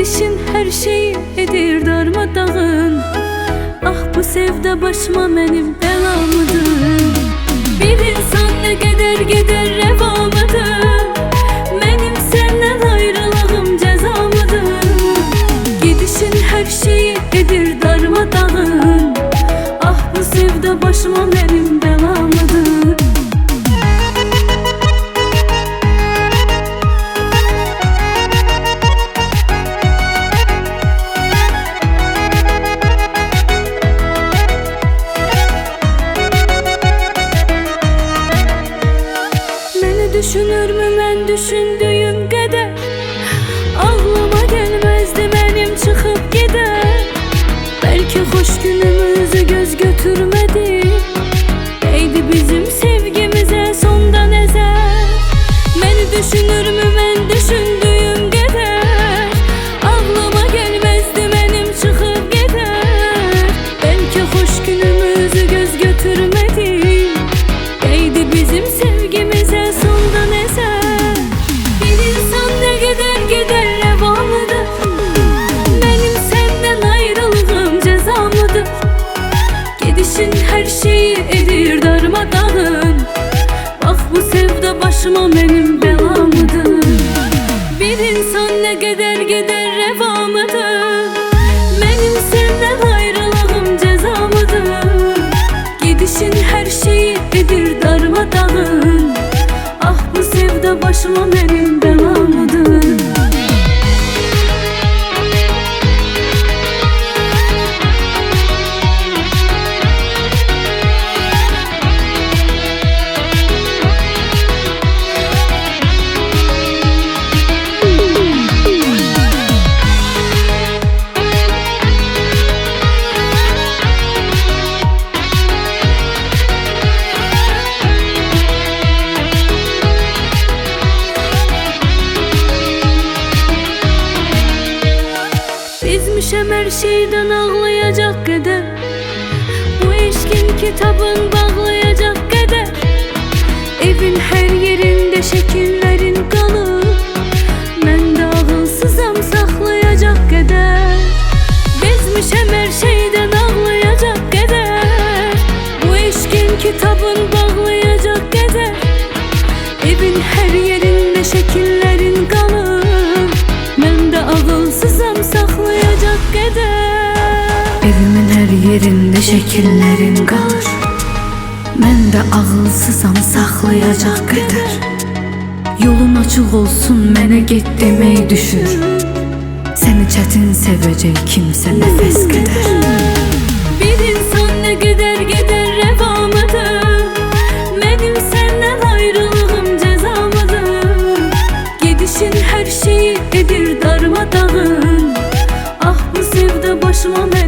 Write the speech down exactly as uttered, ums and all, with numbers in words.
Gidişin her şeyi edir darmadağın. Ah bu sevda başıma benim belamıdır. Bir insan ne geder gider revamıdır. Benim senden ayrılığım cezamıdır. Gidişin her şeyi edir darmadağın. Ah bu sevda başıma benim belamıdır. Düşünür mü ben düşündüğüm kadar? Ağlıma gelmezdi benim çıkıp gider. Belki hoş günümüzü göz götürmedi. Değdi bizim sevgimize sondan ezer. Beni düşünür mü ben düşündüğüm kadar? Ağlıma gelmezdi benim çıkıp gider. Belki hoş günümüzü göz götürmedi. Değdi bizim sevgimize sondan eser. Bir insan ne gider gider revamıdır. Benim senden ayrılığım cezamıdır. Gidişin her şeyi edir darmadağın. Bak bu sevda başıma benim belamıdır. Bir insan ne gider gider revamıdır. Benim senden ayrılığım cezamıdır. Gidişin her şeyi edir darmadağın. Ah bu sevda başıma benim belamıdır. Bizmişem her şeyden ağlayacak kadar. Bu eşkin kitabın bağlayacak kadar. Evin her yerinde şekillerin kalır. Ben de ağılsızam saklayacak kadar. Bizmişem her şeyden ağlayacak kadar. Bu eşkin kitabın bağlayacak kadar. Evin her yerinde şekillerin kalır. Ben de ağılsızam saklayacak kadar. Evimin her yerinde şekillerin kalır. Ben de ağılsızam saklayacak kadar. Yolun açık olsun mənə get demeyi düşür. Seni çətin sevecek kimse nefes kadar. Bir insan ne gider gider revamıdır. Benim senden ayrılığım cezamıdır. Gidişin her şeyi edir darmadağın. Ah bu sevda başıma